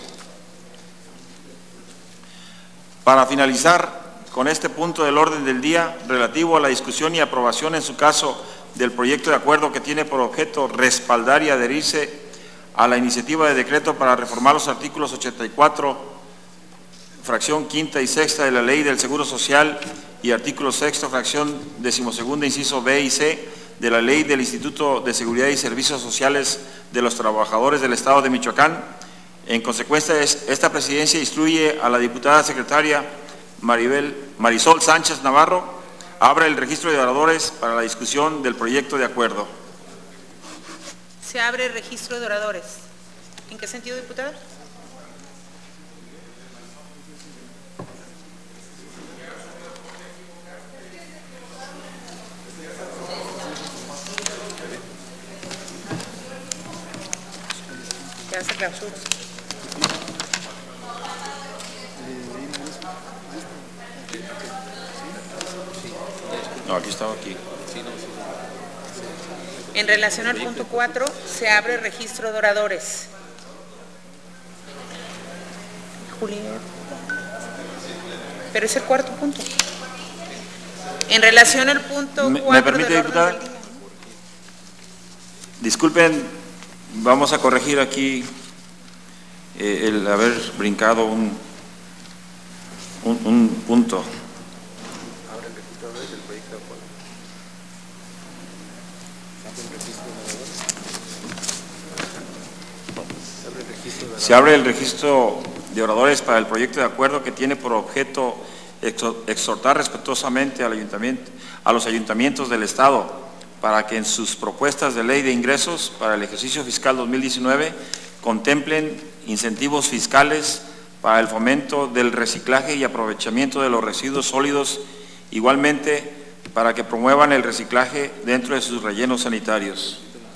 Para finalizar con este punto del orden del día relativo a la discusión y aprobación en su caso del proyecto de acuerdo que tiene por objeto respaldar y adherirse a la iniciativa de decreto para reformar los artículos ochenta y cuatro, fracción quinta y sexta de la Ley del Seguro Social y artículo sexto, fracción decimosegunda, inciso B y C, de la Ley del Instituto de Seguridad y Servicios Sociales de los Trabajadores del Estado de Michoacán. En consecuencia, esta presidencia instruye a la diputada secretaria Maribel, Marisol Sánchez Navarro Abre el registro de oradores para la discusión del proyecto de acuerdo. Se abre el registro de oradores. ¿En qué sentido, diputada? Ya se clausura. No, aquí estaba aquí. En relación al punto cuatro, se abre el registro de oradores. Julieta. Pero es el cuarto punto. En relación al punto ¿Me, cuatro ¿me permite, del orden diputada? del día. Disculpen, vamos a corregir aquí eh, el haber brincado un, un, un punto. Se abre el registro de oradores para el proyecto de acuerdo que tiene por objeto exhortar respetuosamente al ayuntamiento, a los ayuntamientos del Estado para que en sus propuestas de ley de ingresos para el ejercicio fiscal dos mil diecinueve contemplen incentivos fiscales para el fomento del reciclaje y aprovechamiento de los residuos sólidos, igualmente para que promuevan el reciclaje dentro de sus rellenos sanitarios.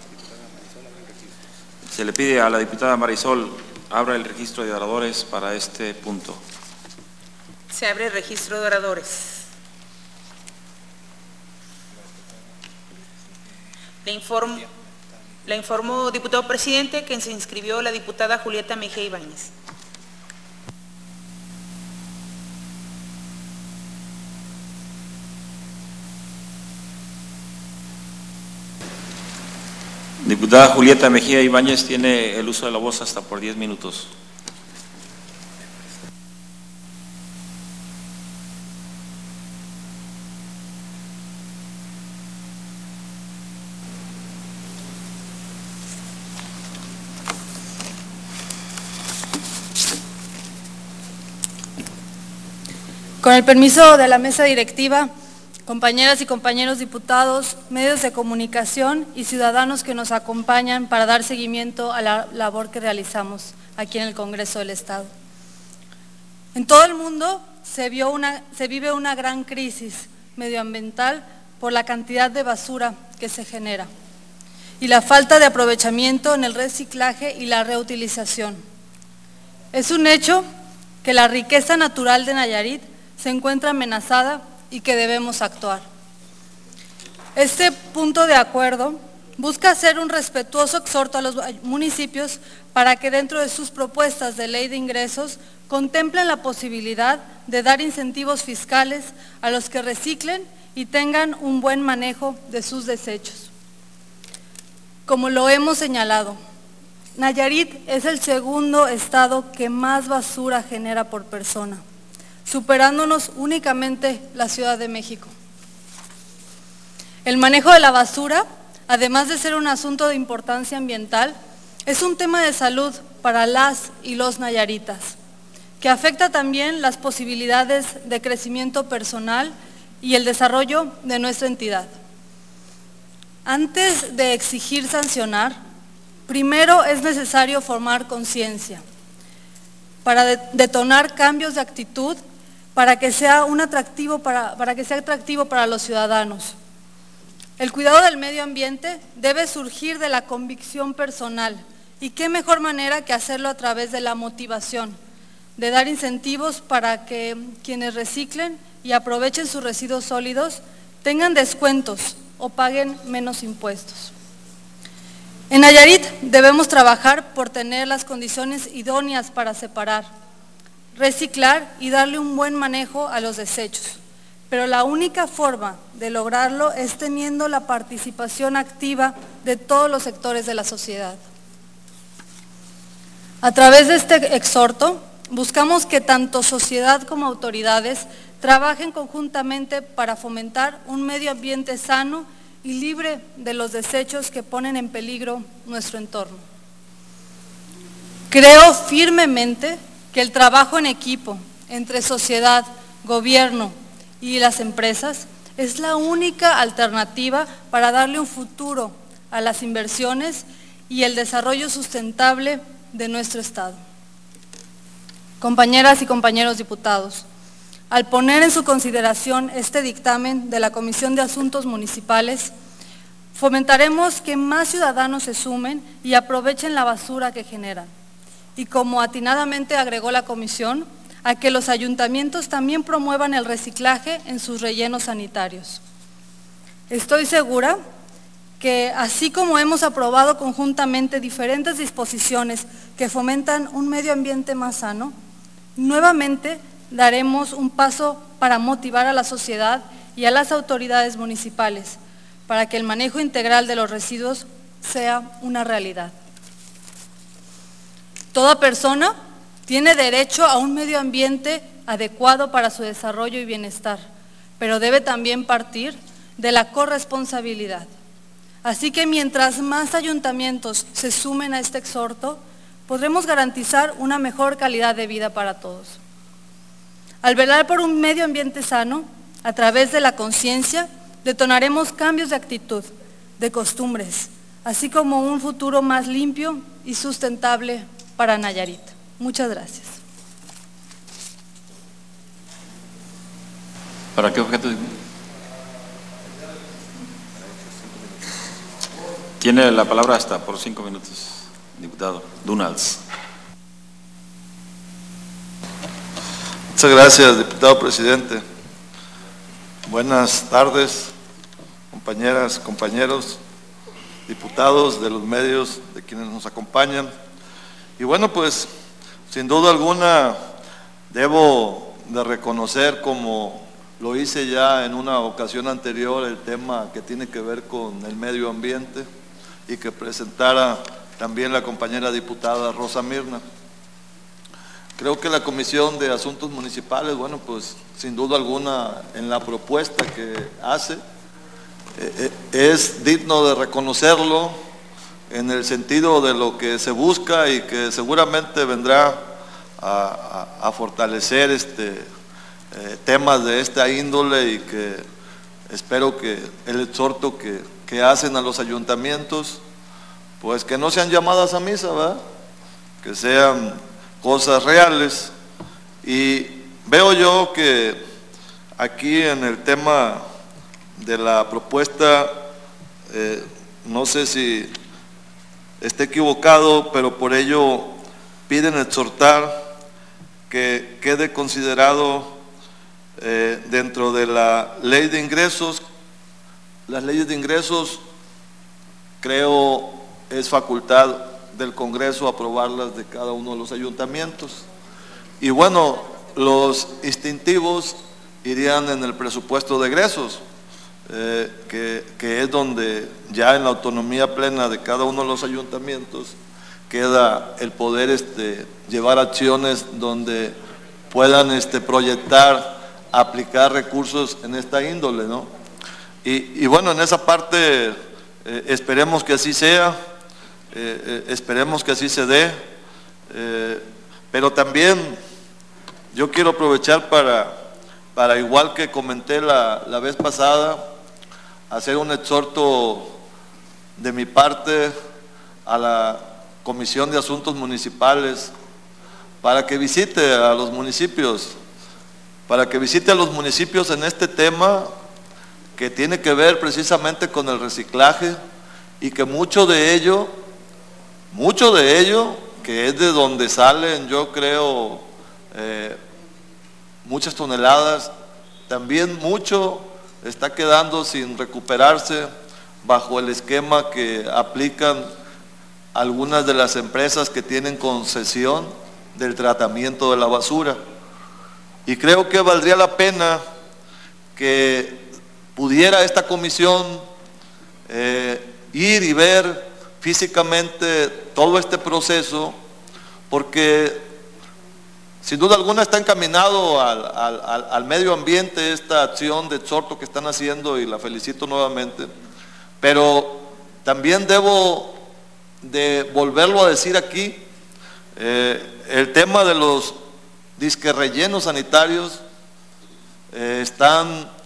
Se le pide a la diputada Marisol abra el registro de oradores para este punto. Se abre el registro de oradores. Le informo, le informo, diputado presidente, que se inscribió la diputada Julieta Mejía Ibáñez. Diputada Julieta Mejía Ibáñez tiene el uso de la voz hasta por diez minutos. Con el permiso de la mesa directiva, compañeras y compañeros diputados, medios de comunicación y ciudadanos que nos acompañan para dar seguimiento a la labor que realizamos aquí en el Congreso del Estado. En todo el mundo se, vio una, se vive una gran crisis medioambiental por la cantidad de basura que se genera y la falta de aprovechamiento en el reciclaje y la reutilización. Es un hecho que la riqueza natural de Nayarit se encuentra amenazada y que debemos actuar. Este punto de acuerdo busca hacer un respetuoso exhorto a los municipios para que dentro de sus propuestas de ley de ingresos contemplen la posibilidad de dar incentivos fiscales a los que reciclen y tengan un buen manejo de sus desechos. Como lo hemos señalado, Nayarit es el segundo estado que más basura genera por persona, superándonos únicamente la Ciudad de México. El manejo de la basura, además de ser un asunto de importancia ambiental, es un tema de salud para las y los nayaritas, que afecta también las posibilidades de crecimiento personal y el desarrollo de nuestra entidad. Antes de exigir sancionar, primero es necesario formar conciencia para detonar cambios de actitud para que sea un atractivo para, para que sea atractivo para los ciudadanos. El cuidado del medio ambiente debe surgir de la convicción personal, y qué mejor manera que hacerlo a través de la motivación, de dar incentivos para que quienes reciclen y aprovechen sus residuos sólidos tengan descuentos o paguen menos impuestos. En Nayarit debemos trabajar por tener las condiciones idóneas para separar, reciclar y darle un buen manejo a los desechos. Pero la única forma de lograrlo es teniendo la participación activa de todos los sectores de la sociedad. A través de este exhorto, buscamos que tanto sociedad como autoridades trabajen conjuntamente para fomentar un medio ambiente sano y libre de los desechos que ponen en peligro nuestro entorno. Creo firmemente que el trabajo en equipo entre sociedad, gobierno y las empresas es la única alternativa para darle un futuro a las inversiones y el desarrollo sustentable de nuestro Estado. Compañeras y compañeros diputados, al poner en su consideración este dictamen de la Comisión de Asuntos Municipales, fomentaremos que más ciudadanos se sumen y aprovechen la basura que generan. Y como atinadamente agregó la comisión, a que los ayuntamientos también promuevan el reciclaje en sus rellenos sanitarios. Estoy segura que así como hemos aprobado conjuntamente diferentes disposiciones que fomentan un medio ambiente más sano, nuevamente daremos un paso para motivar a la sociedad y a las autoridades municipales para que el manejo integral de los residuos sea una realidad. Toda persona tiene derecho a un medio ambiente adecuado para su desarrollo y bienestar, pero debe también partir de la corresponsabilidad. Así que mientras más ayuntamientos se sumen a este exhorto, podremos garantizar una mejor calidad de vida para todos. Al velar por un medio ambiente sano, a través de la conciencia, detonaremos cambios de actitud, de costumbres, así como un futuro más limpio y sustentable para Nayarit. Muchas gracias. ¿Para qué objeto? Tiene la palabra hasta por cinco minutos, diputado Donalds. Muchas gracias, diputado presidente. Buenas tardes, compañeras, compañeros, diputados de los medios, de quienes nos acompañan. Y bueno, pues, sin duda alguna, debo de reconocer, como lo hice ya en una ocasión anterior, el tema que tiene que ver con el medio ambiente y que presentara también la compañera diputada Rosa Mirna. Creo que la Comisión de Asuntos Municipales, bueno, pues sin duda alguna en la propuesta que hace, eh, es digno de reconocerlo en el sentido de lo que se busca y que seguramente vendrá a, a, a fortalecer este, eh, temas de esta índole, y que espero que el exhorto que, que hacen a los ayuntamientos, pues que no sean llamadas a misa, ¿verdad? Que sean cosas reales. Y veo yo que aquí en el tema de la propuesta, eh, no sé si esté equivocado, pero por ello piden exhortar que quede considerado eh, dentro de la ley de ingresos. Las leyes de ingresos, creo, es facultad del Congreso aprobarlas de cada uno de los ayuntamientos. Y bueno, los instintivos irían en el presupuesto de egresos, eh, que, que es donde ya en la autonomía plena de cada uno de los ayuntamientos queda el poder este, llevar acciones donde puedan este, proyectar, aplicar recursos en esta índole, ¿no? Y, y bueno, en esa parte eh, esperemos que así sea. Eh, eh, esperemos que así se dé, eh, pero también yo quiero aprovechar para, para igual que comenté la, la vez pasada, hacer un exhorto de mi parte a la Comisión de Asuntos Municipales para que visite a los municipios, para que visite a los municipios en este tema que tiene que ver precisamente con el reciclaje, y que mucho de ello Mucho de ello, que es de donde salen, yo creo, eh, muchas toneladas, también mucho está quedando sin recuperarse bajo el esquema que aplican algunas de las empresas que tienen concesión del tratamiento de la basura. Y creo que valdría la pena que pudiera esta comisión eh, ir y ver físicamente todo este proceso, porque sin duda alguna está encaminado al, al, al medio ambiente esta acción de exhorto que están haciendo, y la felicito nuevamente, pero también debo de volverlo a decir aquí, eh, el tema de los disque rellenos sanitarios eh, están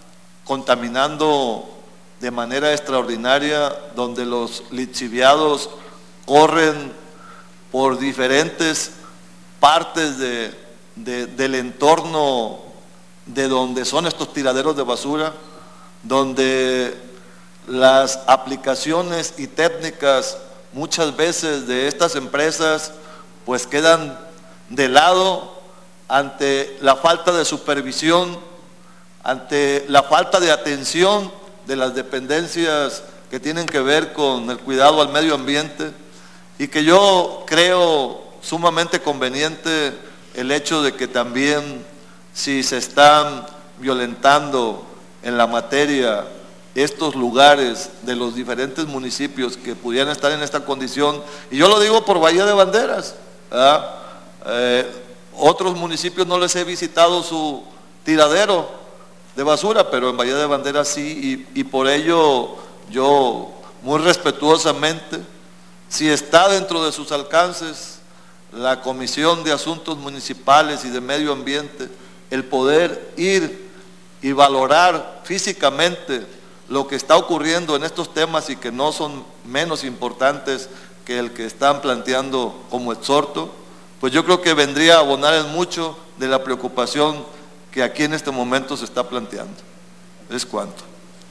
contaminando de manera extraordinaria, donde los lixiviados corren por diferentes partes de, de, del entorno de donde son estos tiraderos de basura, donde las aplicaciones y técnicas muchas veces de estas empresas pues quedan de lado ante la falta de supervisión, ante la falta de atención de las dependencias que tienen que ver con el cuidado al medio ambiente, y que yo creo sumamente conveniente el hecho de que también, si se están violentando en la materia estos lugares de los diferentes municipios que pudieran estar en esta condición, y yo lo digo por Bahía de Banderas, ¿verdad? Eh, otros municipios no les he visitado su tiradero de basura, pero en Bahía de Banderas sí, y, y por ello yo muy respetuosamente, si está dentro de sus alcances la Comisión de Asuntos Municipales y de Medio Ambiente, el poder ir y valorar físicamente lo que está ocurriendo en estos temas y que no son menos importantes que el que están planteando como exhorto, pues yo creo que vendría a abonar en mucho de la preocupación que aquí en este momento se está planteando. Es cuanto.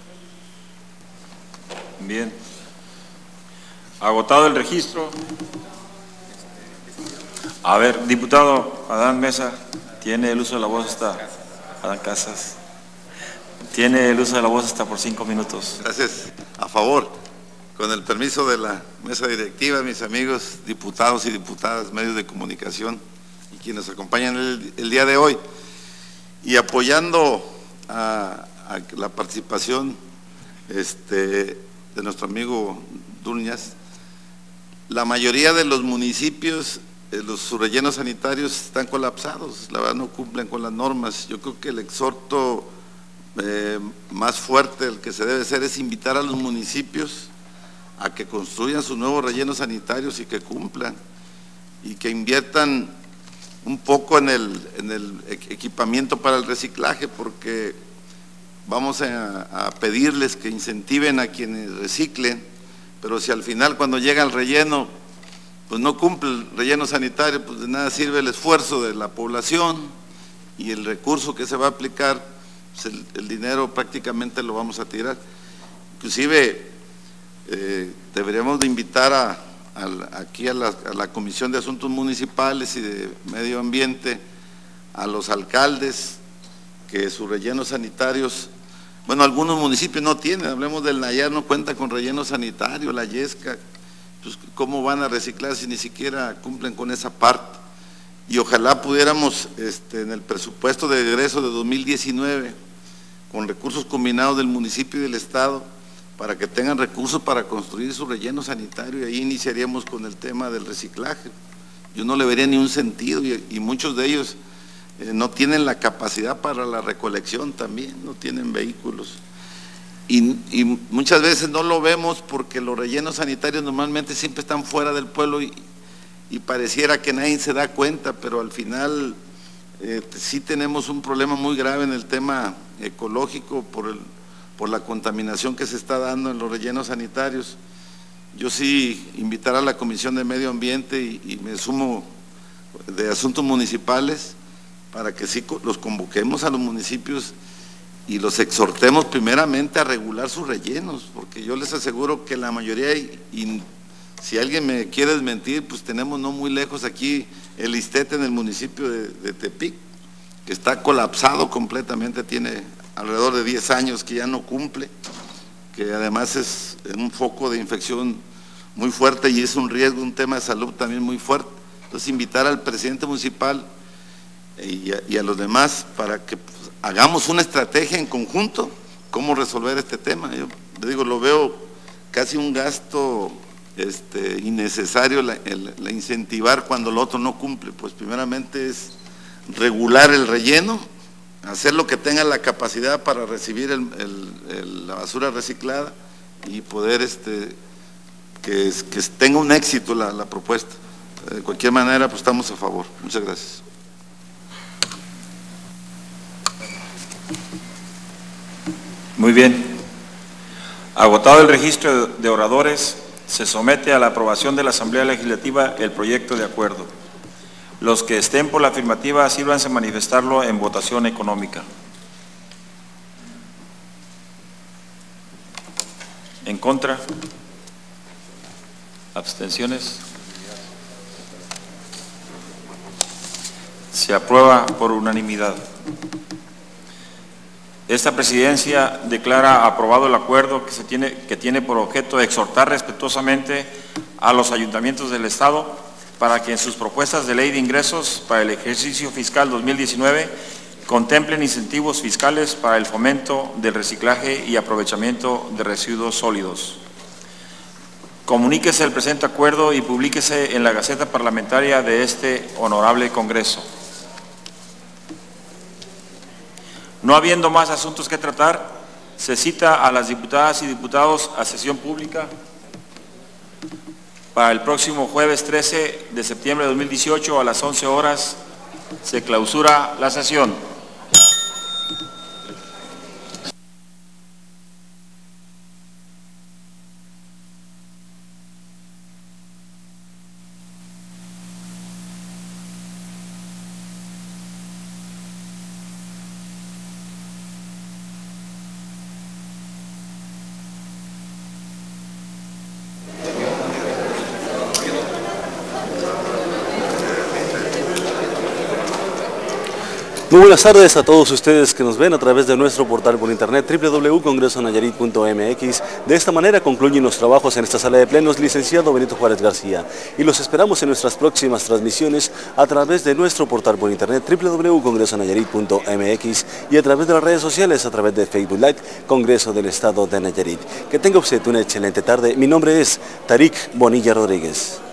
Bien. Agotado el registro. A ver, diputado Adán Mesa, tiene el uso de la voz hasta Adán Casas. Tiene el uso de la voz hasta por cinco minutos. Gracias. A favor. Con el permiso de la mesa directiva, mis amigos diputados y diputadas, medios de comunicación y quienes nos acompañan el, el día de hoy, y apoyando a, a la participación este, de nuestro amigo Duñas, la mayoría de los municipios, eh, los sus rellenos sanitarios están colapsados, la verdad no cumplen con las normas. Yo creo que el exhorto eh, más fuerte, el que se debe hacer, es invitar a los municipios a que construyan sus nuevos rellenos sanitarios y que cumplan, y que inviertan un poco en el, en el equipamiento para el reciclaje, porque vamos a, a pedirles que incentiven a quienes reciclen, pero si al final cuando llega el relleno, pues no cumple el relleno sanitario, pues de nada sirve el esfuerzo de la población y el recurso que se va a aplicar, pues el, el dinero prácticamente lo vamos a tirar. Inclusive eh, deberíamos de invitar a, a, aquí a la, a la Comisión de Asuntos Municipales y de Medio Ambiente, a los alcaldes, que sus rellenos sanitarios, bueno, algunos municipios no tienen, hablemos del Nayar, no cuenta con relleno sanitario, la Yesca, pues cómo van a reciclar si ni siquiera cumplen con esa parte. Y ojalá pudiéramos este, en el presupuesto de egreso de dos mil diecinueve, con recursos combinados del municipio y del estado, para que tengan recursos para construir su relleno sanitario, y ahí iniciaríamos con el tema del reciclaje. Yo no le vería ni un sentido, y, y muchos de ellos Eh, no tienen la capacidad para la recolección también, no tienen vehículos. Y, y muchas veces no lo vemos porque los rellenos sanitarios normalmente siempre están fuera del pueblo y, y pareciera que nadie se da cuenta, pero al final eh, sí tenemos un problema muy grave en el tema ecológico por, el, por la contaminación que se está dando en los rellenos sanitarios. Yo sí invitar a la Comisión de Medio Ambiente y, y me sumo de Asuntos Municipales, para que sí los convoquemos a los municipios y los exhortemos primeramente a regular sus rellenos, porque yo les aseguro que la mayoría, y, y si alguien me quiere desmentir, pues tenemos no muy lejos aquí el Istete en el municipio de, de Tepic, que está colapsado completamente, tiene alrededor de diez años que ya no cumple, que además es un foco de infección muy fuerte y es un riesgo, un tema de salud también muy fuerte. Entonces invitar al presidente municipal Y a, y a los demás para que pues, hagamos una estrategia en conjunto, cómo resolver este tema. Yo le digo, lo veo casi un gasto este, innecesario, la, el, la incentivar cuando lo otro no cumple. Pues primeramente es regular el relleno, hacer lo que tenga la capacidad para recibir el, el, el, la basura reciclada y poder este, que, que tenga un éxito la, la propuesta. De cualquier manera, pues estamos a favor. Muchas gracias. Muy bien. Agotado el registro de oradores, se somete a la aprobación de la Asamblea Legislativa el proyecto de acuerdo. Los que estén por la afirmativa, sírvanse a manifestarlo en votación económica. ¿En contra? ¿Abstenciones? Se aprueba por unanimidad. Esta presidencia declara aprobado el acuerdo que, se tiene, que tiene por objeto exhortar respetuosamente a los ayuntamientos del Estado para que en sus propuestas de ley de ingresos para el ejercicio fiscal dos mil diecinueve contemplen incentivos fiscales para el fomento del reciclaje y aprovechamiento de residuos sólidos. Comuníquese el presente acuerdo y publíquese en la Gaceta Parlamentaria de este honorable Congreso. No habiendo más asuntos que tratar, se cita a las diputadas y diputados a sesión pública para el próximo jueves trece de septiembre de dos mil dieciocho a las once horas. Se clausura la sesión. Muy buenas tardes a todos ustedes que nos ven a través de nuestro portal por internet doble u doble u doble u punto congreso nayarit punto m x. De esta manera concluyen los trabajos en esta sala de plenos, licenciado Benito Juárez García, y los esperamos en nuestras próximas transmisiones a través de nuestro portal por internet doble u doble u doble u punto congreso nayarit punto m x y a través de las redes sociales, a través de Facebook Live, Congreso del Estado de Nayarit. Que tenga usted una excelente tarde. Mi nombre es Tarik Bonilla Rodríguez.